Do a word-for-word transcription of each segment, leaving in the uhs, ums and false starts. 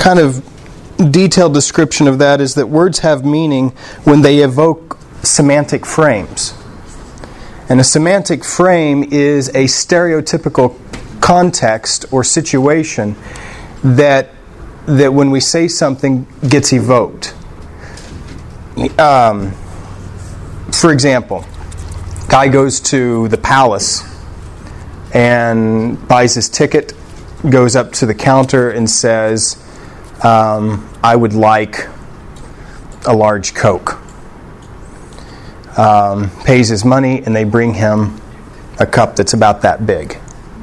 kind of detailed description of that is that words have meaning when they evoke semantic frames. And a semantic frame is a stereotypical context or situation that that when we say something gets evoked. Um, for example, guy goes to the palace and buys his ticket, goes up to the counter and says, um, I would like a large Coke. Um, pays his money and they bring him a cup that's about that big.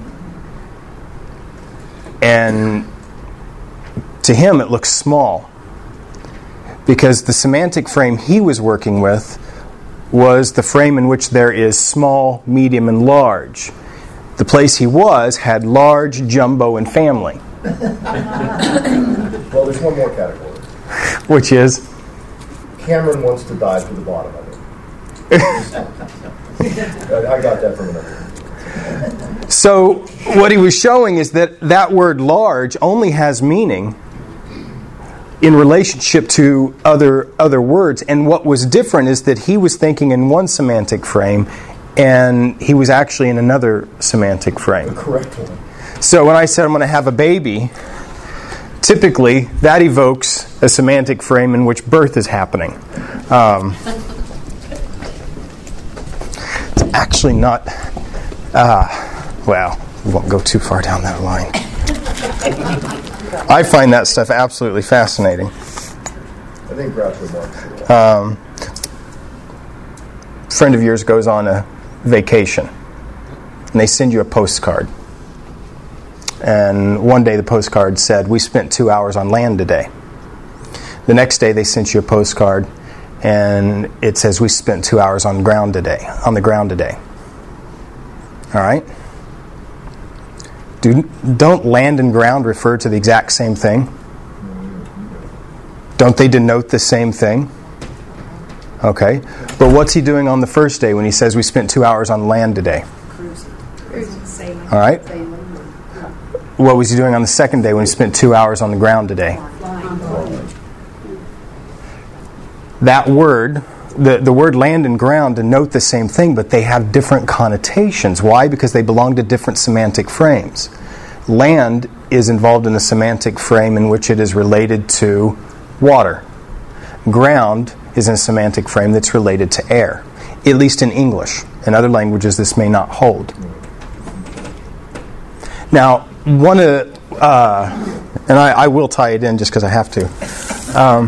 And to him it looks small because the semantic frame he was working with was the frame in which there is small, medium, and large. The place he was had large, jumbo, and family. Well, there's one more category. Which is? Cameron wants to dive to the bottom of it. I got that from another. So what he was showing is that that word large only has meaning in relationship to other other words. And what was different is that he was thinking in one semantic frame and he was actually in another semantic frame. The correct one. So when I said I'm going to have a baby, typically that evokes a semantic frame in which birth is happening. Um, it's actually not... Uh, well, we won't go too far down that line. I find that stuff absolutely fascinating. I think Groucho Marx. Um, a friend of yours goes on a vacation, and they send you a postcard. And one day the postcard said, we spent two hours on land today. The next day they sent you a postcard, and it says, we spent two hours on ground today, on the ground today. All right? Do, don't land and ground refer to the exact same thing? Don't they denote the same thing? Okay. But what's he doing on the first day when he says we spent two hours on land today? Cruising. All right. What was he doing on the second day when he spent two hours on the ground today? That word, the, the word land and ground denote the same thing, but they have different connotations. Why? Because they belong to different semantic frames. Land is involved in a semantic frame in which it is related to water. Ground is in a semantic frame that's related to air, at least in English. In other languages, this may not hold. Now, one of, uh, and I, I will tie it in just because I have to. Um,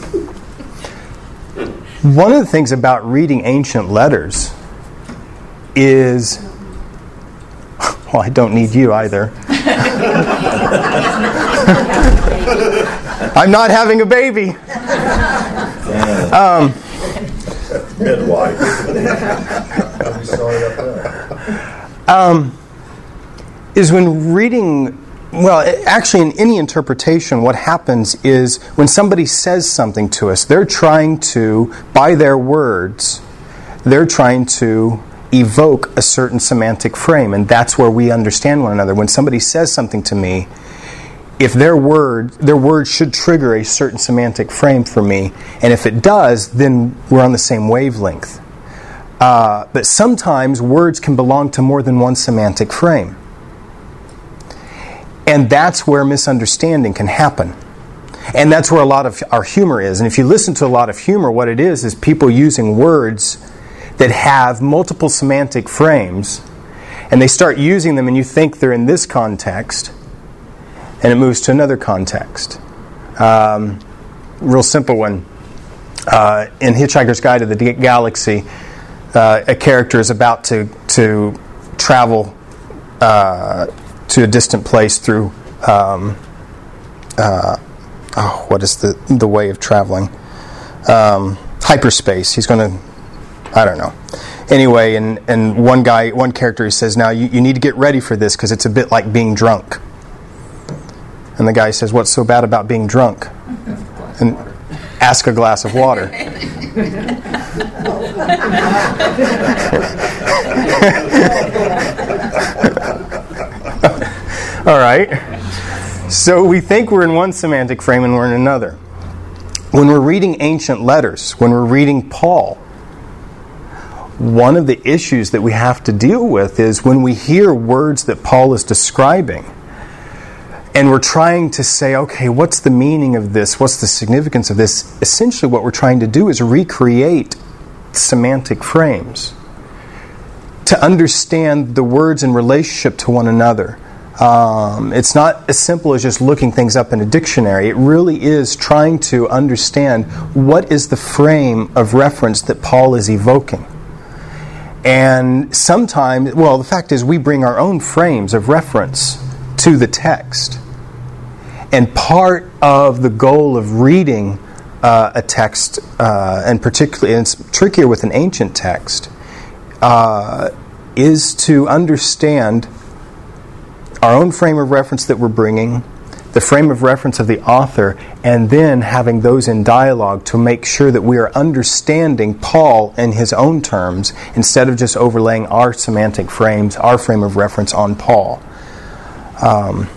one of the things about reading ancient letters is, well, I don't need you either. I'm not having a baby. Um, Midwife. um, is when reading, well, actually in any interpretation, what happens is when somebody says something to us, they're trying to, by their words, they're trying to evoke a certain semantic frame, and that's where we understand one another. When somebody says something to me, if their word, their word should trigger a certain semantic frame for me, and if it does, then we're on the same wavelength. Uh, but sometimes words can belong to more than one semantic frame. And that's where misunderstanding can happen. And that's where a lot of our humor is. And if you listen to a lot of humor, what it is is people using words that have multiple semantic frames, and they start using them and you think they're in this context, and it moves to another context. Um, real simple one. Uh, in Hitchhiker's Guide to the Galaxy, uh, a character is about to, to travel uh, to a distant place through, um, uh, oh, what is the, the way of traveling? Um, hyperspace. He's going to, I don't know. Anyway, and, and one guy, one character, he says, now you, you need to get ready for this because it's a bit like being drunk. And the guy says, what's so bad about being drunk? And ask a glass of water. All right. So we think we're in one semantic frame and we're in another. When we're reading ancient letters, when we're reading Paul, one of the issues that we have to deal with is when we hear words that Paul is describing, and we're trying to say, okay, what's the meaning of this? What's the significance of this? Essentially what we're trying to do is recreate semantic frames to understand the words in relationship to one another. Um, it's not as simple as just looking things up in a dictionary. It really is trying to understand what is the frame of reference that Paul is evoking. And sometimes, well, the fact is we bring our own frames of reference to the text. And part of the goal of reading uh, a text, uh, and particularly, and it's trickier with an ancient text, uh, is to understand our own frame of reference that we're bringing, the frame of reference of the author, and then having those in dialogue to make sure that we are understanding Paul in his own terms instead of just overlaying our semantic frames, our frame of reference on Paul. Um,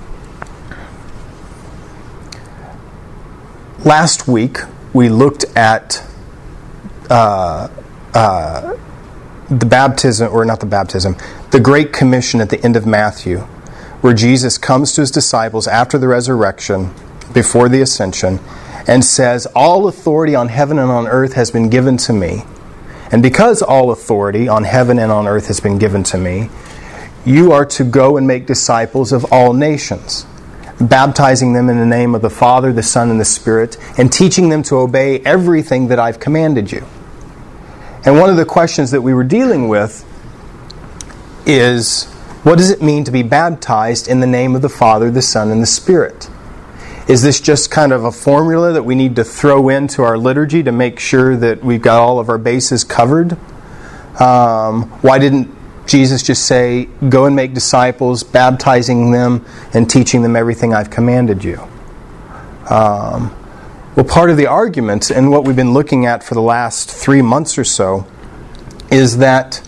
last week we looked at uh, uh, the baptism, or not the baptism, the Great Commission at the end of Matthew, where Jesus comes to his disciples after the resurrection, before the ascension, and says, all authority on heaven and on earth has been given to me. And because all authority on heaven and on earth has been given to me, you are to go and make disciples of all nations, baptizing them in the name of the Father, the Son, and the Spirit, and teaching them to obey everything that I've commanded you. And one of the questions that we were dealing with is, what does it mean to be baptized in the name of the Father, the Son, and the Spirit? Is this just kind of a formula that we need to throw into our liturgy to make sure that we've got all of our bases covered? Um, why didn't Jesus just say, go and make disciples, baptizing them and teaching them everything I've commanded you? Um, well, part of the argument, and what we've been looking at for the last three months or so, is that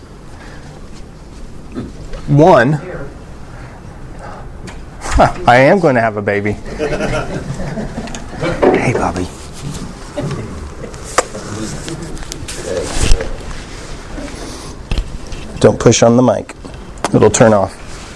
One, huh, I am going to have a baby. Hey, Bobby. Don't push on the mic. It'll turn off.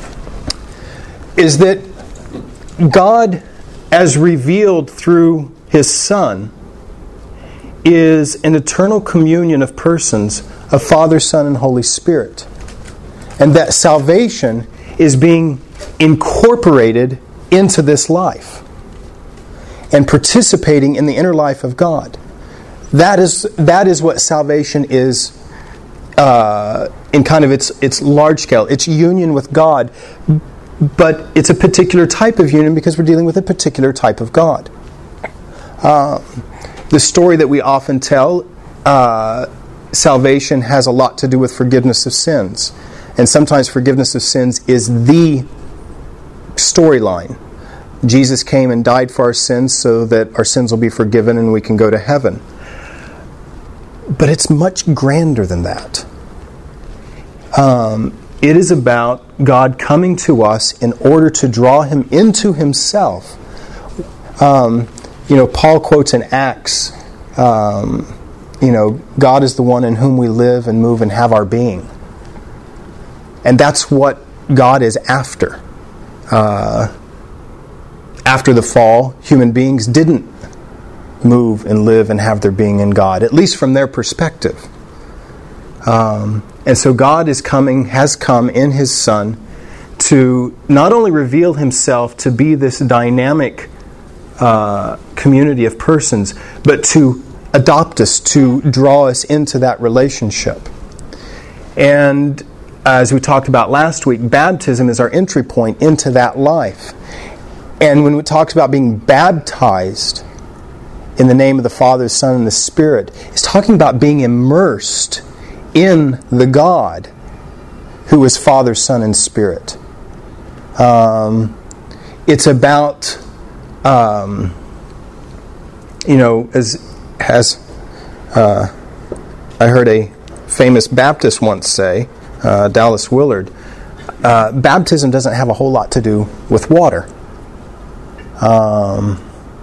Is that God, as revealed through His Son, is an eternal communion of persons of Father, Son, and Holy Spirit. And that salvation is being incorporated into this life and participating in the inner life of God. That is that is what salvation is uh, in kind of its its large scale. It's union with God, but it's a particular type of union because we're dealing with a particular type of God. Uh, the story that we often tell, uh, salvation has a lot to do with forgiveness of sins. And sometimes forgiveness of sins is the storyline. Jesus came and died for our sins so that our sins will be forgiven and we can go to heaven. But it's much grander than that. Um, it is about God coming to us in order to draw Him into Himself. Um, you know, Paul quotes in Acts, um, you know, God is the one in whom we live and move and have our being. And that's what God is after. Uh, after the fall, human beings didn't move and live and have their being in God, at least from their perspective. Um, and so God is coming, has come in His Son to not only reveal Himself to be this dynamic uh, community of persons, but to adopt us, to draw us into that relationship. And as we talked about last week, baptism is our entry point into that life. And when it talks about being baptized in the name of the Father, the Son, and the Spirit, it's talking about being immersed in the God who is Father, Son, and Spirit. Um, it's about, um, you know, as, as uh, I heard a famous Baptist once say, Uh, Dallas Willard, uh, baptism doesn't have a whole lot to do with water. Um,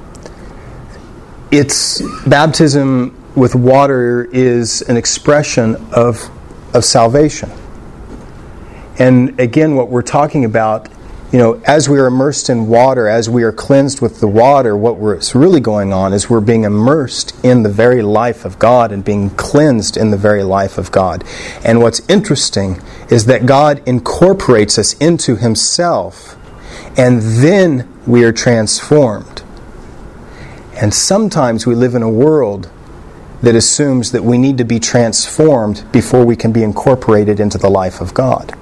it's baptism with water is an expression of of salvation. And again, what we're talking about, you know, as we are immersed in water, as we are cleansed with the water, what what's really going on is we're being immersed in the very life of God and being cleansed in the very life of God. And what's interesting is that God incorporates us into Himself, and then we are transformed. And sometimes we live in a world that assumes that we need to be transformed before we can be incorporated into the life of God.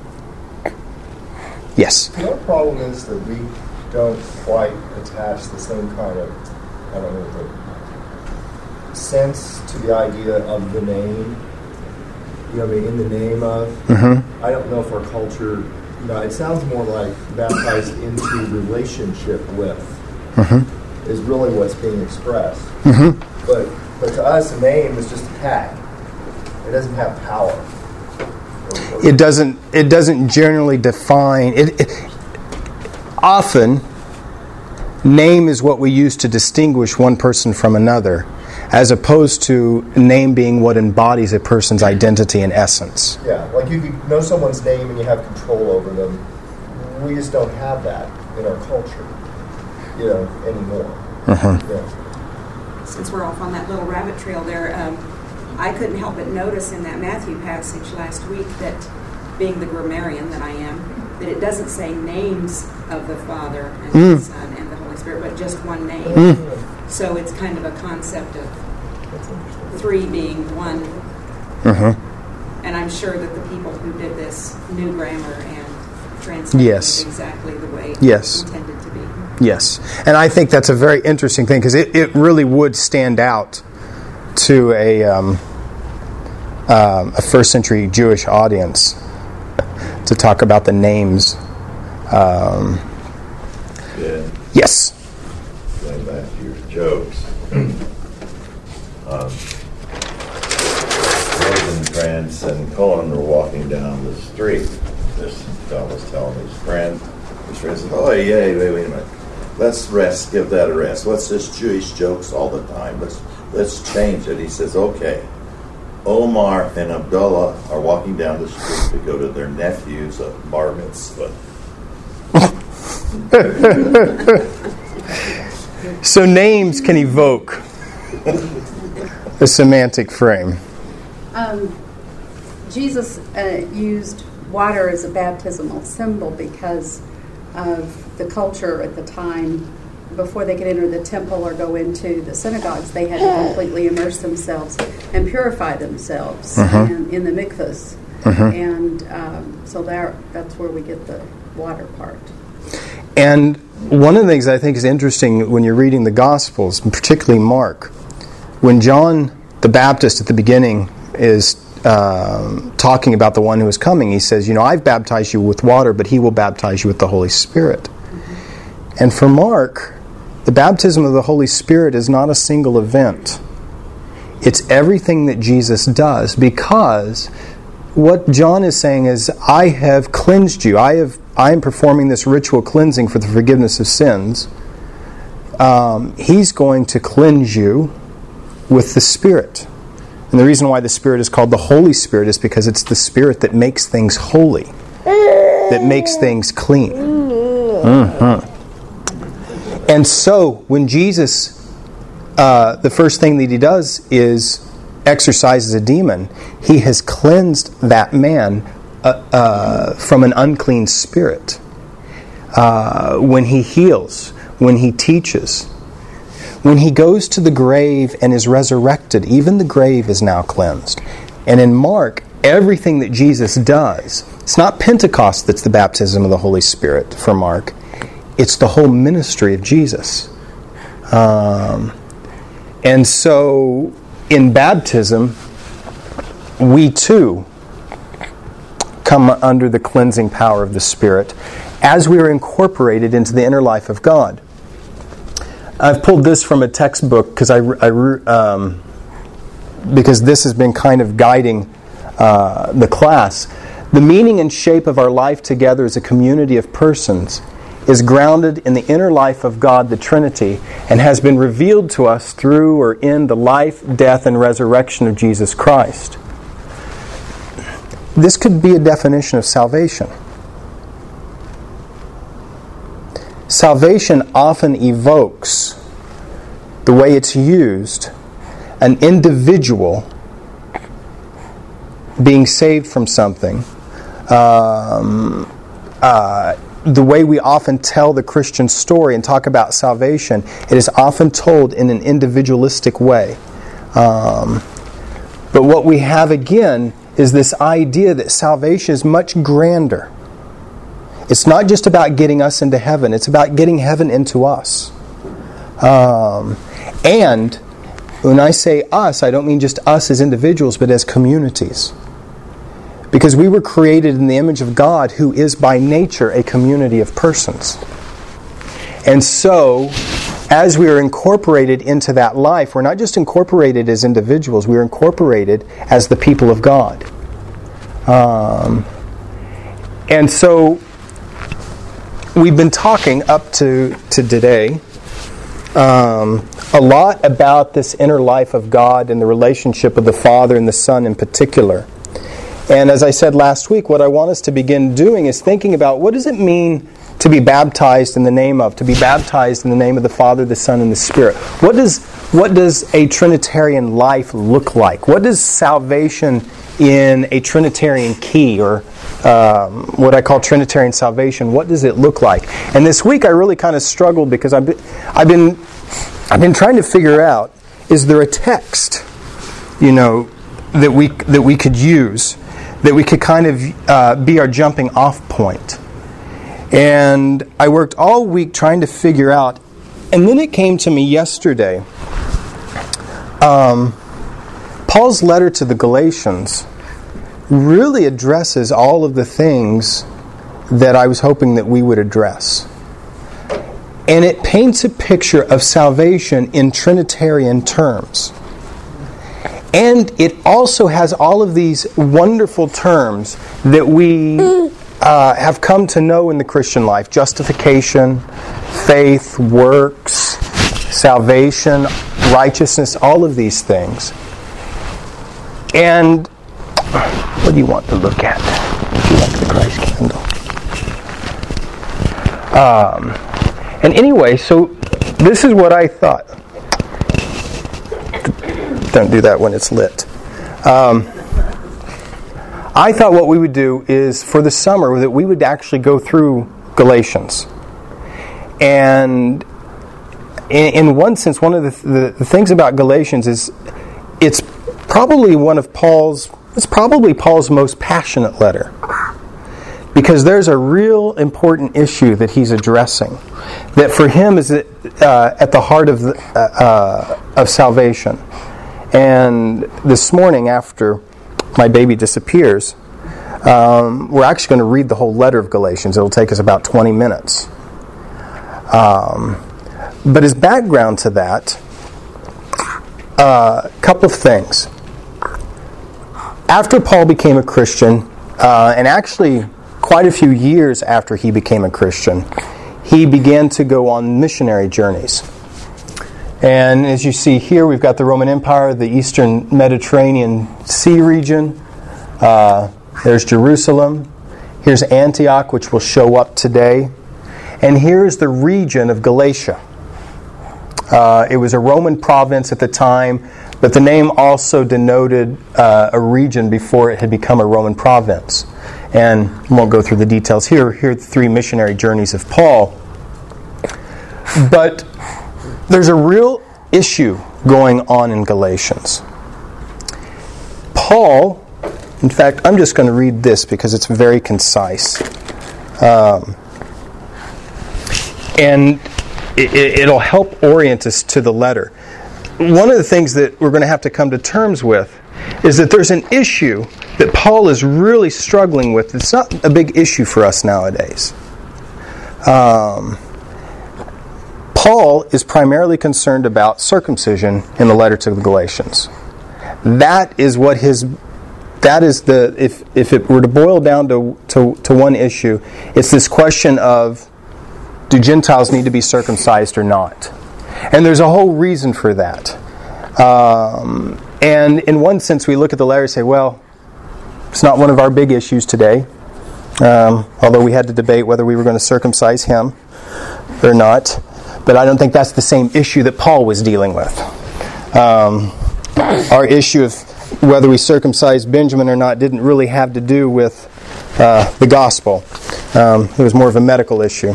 Yes? The other problem is that we don't quite attach the same kind of, I don't know, the sense to the idea of the name. You know what I mean? In the name of. Mm-hmm. I don't know if our culture, you know, it sounds more like baptized into relationship with Mm-hmm. is really what's being expressed. Mm-hmm. But but to us, a name is just a tag. It doesn't have power. It doesn't. It doesn't generally define. It, it often, name is what we use to distinguish one person from another, as opposed to name being what embodies a person's identity and essence. Yeah, like you could know someone's name and you have control over them. We just don't have that in our culture, you know, anymore. Uh-huh. Yeah. Since we're off on that little rabbit trail there, um, I couldn't help but notice in that Matthew passage last week that, being the grammarian that I am, that it doesn't say names of the Father and Mm. the Son and the Holy Spirit, but just one name. Mm. So it's kind of a concept of three being one. Uh-huh. And I'm sure that the people who did this knew grammar and translated Yes. it exactly the way Yes. it intended to be. Yes. And I think that's a very interesting thing, because it, it really would stand out to a um, um, a first century Jewish audience to talk about the names. Um, Yeah, yes. going back to your jokes. um, Rosencrantz and Cohen were walking down the street. This fellow was telling his friend, his friend said, "Oh, yeah, wait, wait a minute. Let's rest, give that a rest. What's this Jewish jokes all the time? Let's let's change it." He says, "Okay. Omar and Abdullah are walking down the street to go to their nephew's uh, bar mitzvah." So names can evoke a semantic frame. Um, Jesus uh, used water as a baptismal symbol because of the culture at the time. Before they could enter the temple or go into the synagogues, they had to completely immerse themselves and purify themselves Uh-huh. in, in the mikvahs. Uh-huh. And um, so there, that's where we get the water part. And one of the things I think is interesting when you're reading the Gospels, and particularly Mark, when John the Baptist at the beginning is um, talking about the one who is coming, he says, you know, I've baptized you with water, but he will baptize you with the Holy Spirit. Mm-hmm. And for Mark, the baptism of the Holy Spirit is not a single event. It's everything that Jesus does, because what John is saying is, I have cleansed you. I have. I am performing this ritual cleansing for the forgiveness of sins. Um, he's going to cleanse you with the Spirit. And the reason why the Spirit is called the Holy Spirit is because it's the Spirit that makes things holy, that makes things clean. Mm-hmm. And so, when Jesus, uh, the first thing that he does is exorcises a demon, he has cleansed that man uh, uh, from an unclean spirit. Uh, when he heals, when he teaches, when he goes to the grave and is resurrected, even the grave is now cleansed. And in Mark, everything that Jesus does, it's not Pentecost that's the baptism of the Holy Spirit for Mark. It's the whole ministry of Jesus. Um, and so, in baptism, we too come under the cleansing power of the Spirit as we are incorporated into the inner life of God. I've pulled this from a textbook because I, I um, because this has been kind of guiding uh, the class. The meaning and shape of our life together as a community of persons is grounded in the inner life of God, the Trinity, and has been revealed to us through or in the life, death, and resurrection of Jesus Christ. This could be a definition of salvation. Salvation often evokes, the way it's used, an individual being saved from something. Um, uh, the way we often tell the Christian story and talk about salvation, it is often told in an individualistic way. Um, but what we have again is this idea that salvation is much grander. It's not just about getting us into heaven. It's about getting heaven into us. Um, and when I say us, I don't mean just us as individuals, but as communities. Because we were created in the image of God, who is by nature a community of persons. And so, as we are incorporated into that life, we're not just incorporated as individuals, we are incorporated as the people of God. Um, and so, we've been talking up to, to today um, a lot about this inner life of God and the relationship of the Father and the Son in particular. And as I said last week, what I want us to begin doing is thinking about what does it mean to be baptized in the name of, to be baptized in the name of the Father, the Son, and the Spirit. What does what does a Trinitarian life look like? What does salvation in a Trinitarian key, or um, what I call Trinitarian salvation, what does it look like? And this week I really kind of struggled because I've been, I've been I've been trying to figure out, is there a text, you know, that we that we could use, that we could kind of uh, be our jumping off point. And I worked all week trying to figure out, and then it came to me yesterday. Um, Paul's letter to the Galatians really addresses all of the things that I was hoping that we would address. And it paints a picture of salvation in Trinitarian terms. And it also has all of these wonderful terms that we uh, have come to know in the Christian life. Justification, faith, works, salvation, righteousness, all of these things. And what do you want to look at? Do you like the Christ candle? Um, and anyway, so this is what I thought. Don't do that when it's lit. Um, I thought what we would do is, for the summer, that we would actually go through Galatians. And in, in one sense, one of the, the, the things about Galatians is it's probably one of Paul's, it's probably Paul's most passionate letter. Because there's a real important issue that he's addressing that for him is uh, at the heart of, the, uh, uh, of salvation. And this morning, after my baby disappears, um, we're actually going to read the whole letter of Galatians. It'll take us about twenty minutes. Um, but as background to that, a uh, couple of things. After Paul became a Christian, uh, and actually quite a few years after he became a Christian, he began to go on missionary journeys. And as you see here, we've got the Roman Empire, the Eastern Mediterranean Sea region. Uh, there's Jerusalem. Here's Antioch, which will show up today. And here's the region of Galatia. Uh, it was a Roman province at the time, but the name also denoted uh, a region before it had become a Roman province. And I won't go through the details here. Here are the three missionary journeys of Paul. But there's a real issue going on in Galatians. Paul, in fact, I'm just going to read this because it's very concise. Um, and it, it'll help orient us to the letter. One of the things that we're going to have to come to terms with is that there's an issue that Paul is really struggling with. It's not a big issue for us nowadays. Um... Paul is primarily concerned about circumcision in the letter to the Galatians. That is what his, that is the, if if it were to boil down to, to, to one issue, it's this question of do Gentiles need to be circumcised or not? And there's a whole reason for that. Um, and in one sense, we look at the letter and say, well, it's not one of our big issues today. Um, although we had to debate whether we were going to circumcise him or not. But I don't think that's the same issue that Paul was dealing with. Um, our issue of whether we circumcise Benjamin or not didn't really have to do with uh, the gospel. Um, it was more of a medical issue.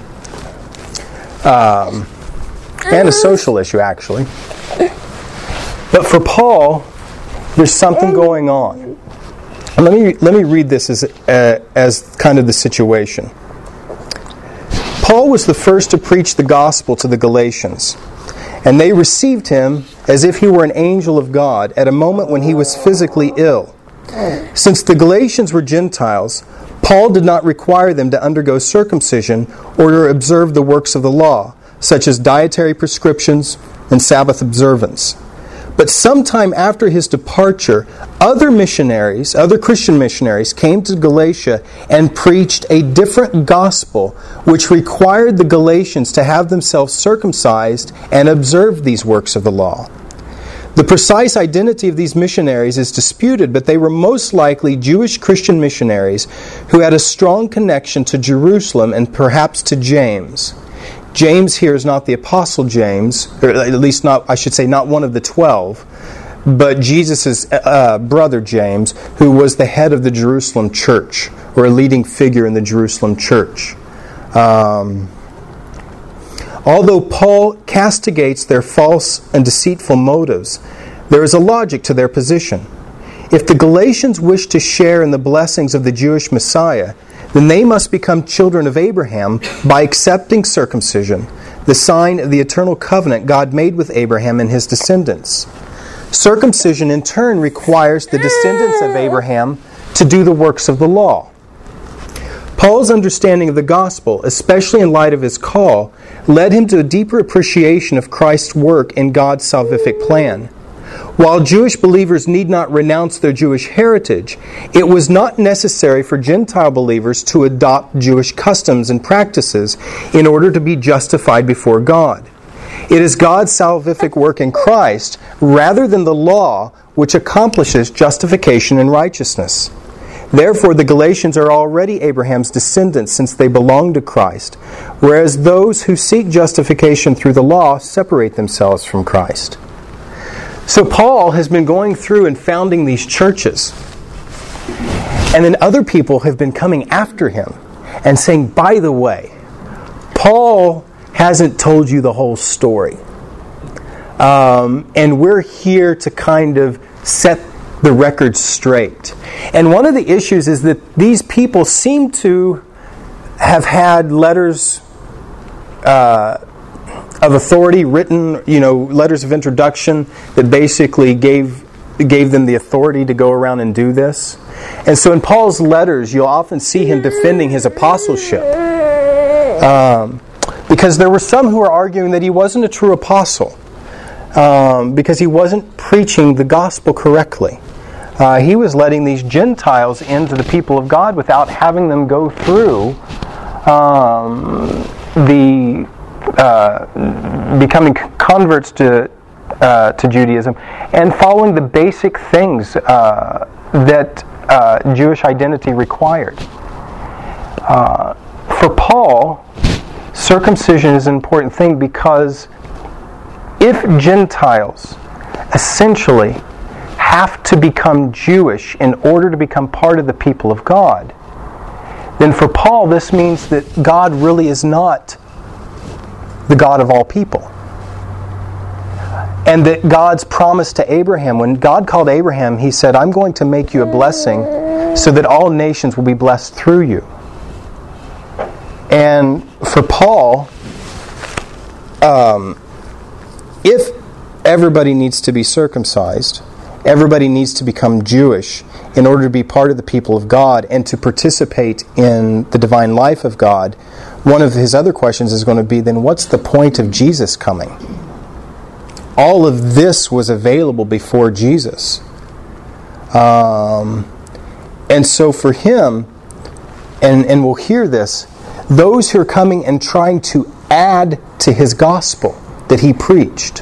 Um, and a social issue, actually. But for Paul, there's something going on. And let me let me read this as uh, as kind of the situation. Paul was the first to preach the gospel to the Galatians, and they received him as if he were an angel of God at a moment when he was physically ill. Since the Galatians were Gentiles, Paul did not require them to undergo circumcision or to observe the works of the law, such as dietary prescriptions and Sabbath observance. But sometime after his departure, other missionaries, other Christian missionaries, came to Galatia and preached a different gospel, which required the Galatians to have themselves circumcised and observe these works of the law. The precise identity of these missionaries is disputed, but they were most likely Jewish Christian missionaries who had a strong connection to Jerusalem and perhaps to James. James here is not the Apostle James, or at least not, I should say, not one of the twelve, but Jesus' uh, brother James, who was the head of the Jerusalem church, or a leading figure in the Jerusalem church. Um, although Paul castigates their false and deceitful motives, there is a logic to their position. If the Galatians wish to share in the blessings of the Jewish Messiah, then they must become children of Abraham by accepting circumcision, the sign of the eternal covenant God made with Abraham and his descendants. Circumcision in turn requires the descendants of Abraham to do the works of the law. Paul's understanding of the gospel, especially in light of his call, led him to a deeper appreciation of Christ's work in God's salvific plan. While Jewish believers need not renounce their Jewish heritage, it was not necessary for Gentile believers to adopt Jewish customs and practices in order to be justified before God. It is God's salvific work in Christ, rather than the law, which accomplishes justification and righteousness. Therefore, the Galatians are already Abraham's descendants since they belong to Christ, whereas those who seek justification through the law separate themselves from Christ. So Paul has been going through and founding these churches. And then other people have been coming after him and saying, by the way, Paul hasn't told you the whole story. Um, and we're here to kind of set the record straight. And one of the issues is that these people seem to have had letters uh, of authority written, you know, letters of introduction that basically gave gave them the authority to go around and do this. And so in Paul's letters, you'll often see him defending his apostleship. Um, because there were some who were arguing that he wasn't a true apostle. Um, because he wasn't preaching the gospel correctly. Uh, he was letting these Gentiles into the people of God without having them go through um, the uh, becoming converts to uh, to Judaism and following the basic things uh, that uh, Jewish identity required. Uh, for Paul, circumcision is an important thing because if Gentiles essentially have to become Jewish in order to become part of the people of God, then for Paul this means that God really is not the God of all people. And that God's promise to Abraham, when God called Abraham, He said, I'm going to make you a blessing so that all nations will be blessed through you. And for Paul, um, if everybody needs to be circumcised, everybody needs to become Jewish in order to be part of the people of God and to participate in the divine life of God, one of his other questions is going to be, then what's the point of Jesus coming? All of this was available before Jesus. Um, and so for him, and, and we'll hear this, those who are coming and trying to add to his gospel that he preached.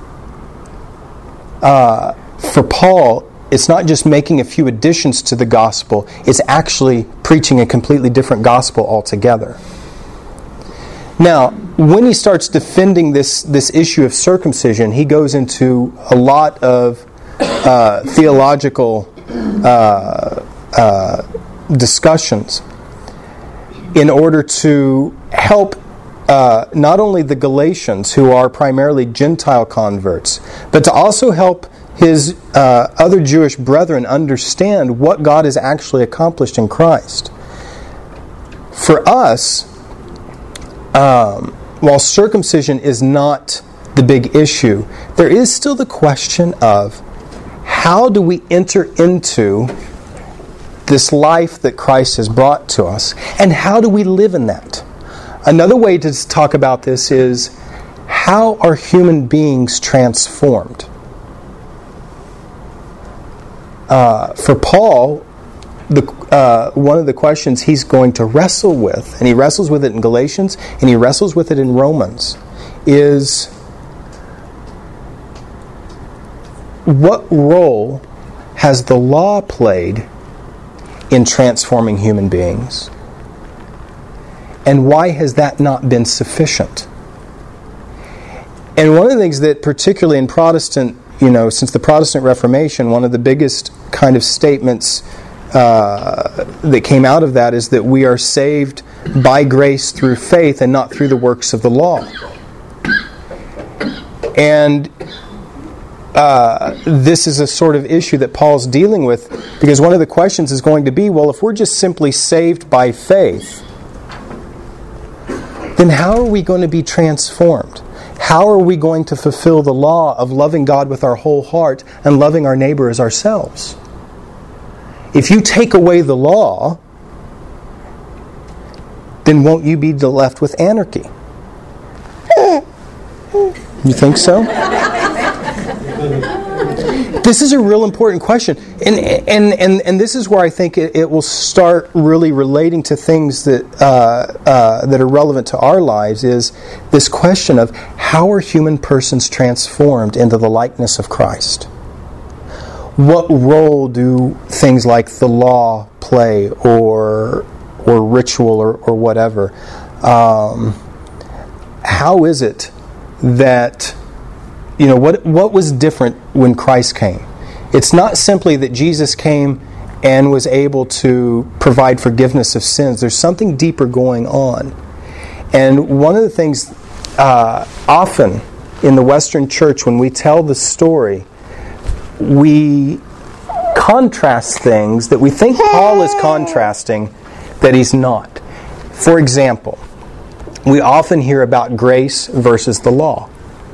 Uh, for Paul, it's not just making a few additions to the gospel, it's actually preaching a completely different gospel altogether. Now, when he starts defending this, this issue of circumcision, he goes into a lot of uh, theological uh, uh, discussions in order to help uh, not only the Galatians, who are primarily Gentile converts, but to also help his uh, other Jewish brethren understand what God has actually accomplished in Christ. For us, um, while circumcision is not the big issue, there is still the question of how do we enter into this life that Christ has brought to us, and how do we live in that? Another way to talk about this is, how are human beings transformed? Uh, for Paul, the, uh, one of the questions he's going to wrestle with, and he wrestles with it in Galatians, and he wrestles with it in Romans, is what role has the law played in transforming human beings? And why has that not been sufficient? And one of the things that, particularly in Protestant, you know, since the Protestant Reformation, one of the biggest kind of statements uh, that came out of that is that we are saved by grace through faith and not through the works of the law. And uh, this is a sort of issue that Paul's dealing with, because one of the questions is going to be, well, if we're just simply saved by faith, then how are we going to be transformed? How are we going to fulfill the law of loving God with our whole heart and loving our neighbor as ourselves? If you take away the law, then won't you be left with anarchy? You think so? This is a real important question. And and and, and this is where I think it, it will start really relating to things that uh, uh, that are relevant to our lives, is this question of how are human persons transformed into the likeness of Christ? What role do things like the law play, or or ritual, or, or whatever? Um, how is it that, you know, what what was different when Christ came? It's not simply that Jesus came and was able to provide forgiveness of sins. There's something deeper going on. And one of the things uh, often in the Western church, when we tell the story, we contrast things that we think Paul is contrasting that he's not. For example, we often hear about grace versus the law.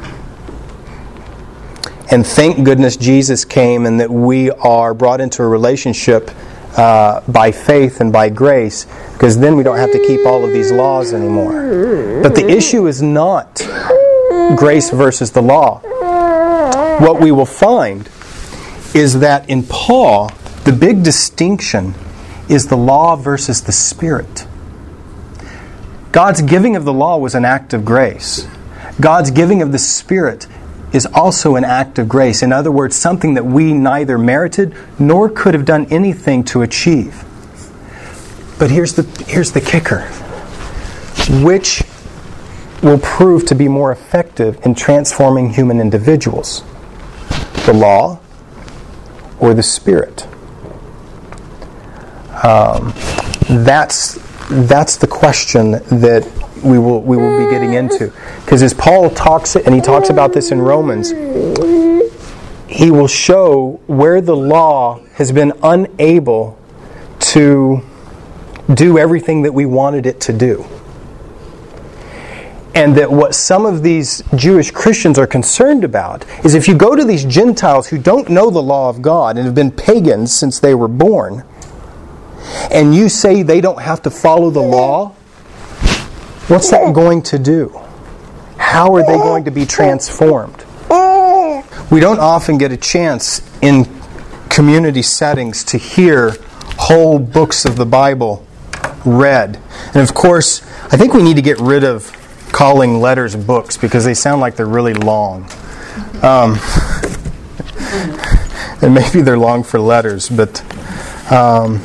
And thank goodness Jesus came and that we are brought into a relationship uh, by faith and by grace, because then we don't have to keep all of these laws anymore. But the issue is not grace versus the law. What we will find is that in Paul, the big distinction is the law versus the Spirit. God's giving of the law was an act of grace. God's giving of the Spirit is also an act of grace. In other words, something that we neither merited nor could have done anything to achieve. But here's the here's the kicker. Which will prove to be more effective in transforming human individuals? The law or the Spirit? Um, that's that's the question that we will we will be getting into. Because as Paul talks, and he talks about this in Romans, he will show where the law has been unable to do everything that we wanted it to do. And that what some of these Jewish Christians are concerned about is, if you go to these Gentiles who don't know the law of God and have been pagans since they were born, and you say they don't have to follow the law, what's that going to do? How are they going to be transformed? We don't often get a chance in community settings to hear whole books of the Bible read. And of course, I think we need to get rid of calling letters books because they sound like they're really long. Um, and maybe they're long for letters, but um,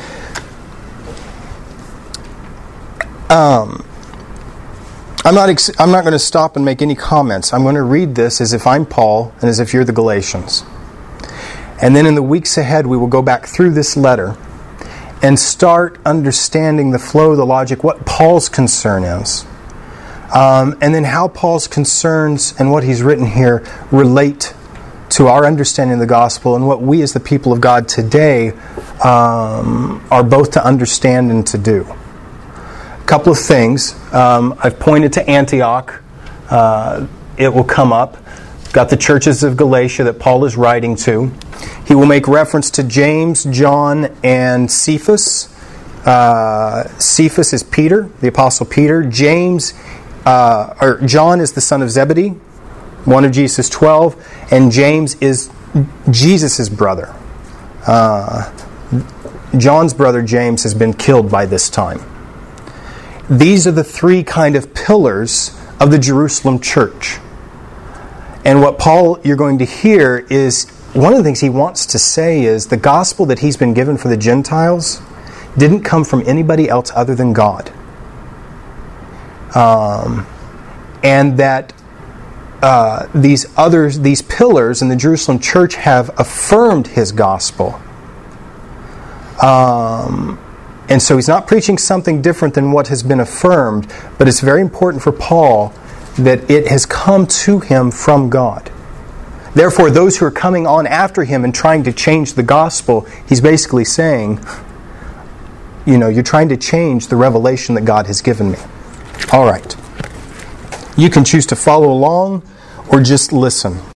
um, I'm not. Ex- I'm not going to stop and make any comments. I'm going to read this as if I'm Paul and as if you're the Galatians. And then in the weeks ahead, we will go back through this letter and start understanding the flow, the logic, what Paul's concern is. Um, and then how Paul's concerns and what he's written here relate to our understanding of the gospel and what we as the people of God today um, are both to understand and to do. A couple of things. Um, I've pointed to Antioch. Uh, it will come up. Got the churches of Galatia that Paul is writing to. He will make reference to James, John, and Cephas. Uh, Cephas is Peter, the Apostle Peter. James, uh, or John is the son of Zebedee, one of Jesus' twelve, and James is Jesus' brother. Uh, John's brother James has been killed by this time. These are the three kind of pillars of the Jerusalem church. And what Paul, you're going to hear is, one of the things he wants to say is the gospel that he's been given for the Gentiles didn't come from anybody else other than God. Um, and that uh, these others, these pillars in the Jerusalem church have affirmed his gospel. Um, and so he's not preaching something different than what has been affirmed, but it's very important for Paul that it has come to him from God. Therefore, those who are coming on after him and trying to change the gospel, he's basically saying, you know, you're trying to change the revelation that God has given me. All right. You can choose to follow along or just listen.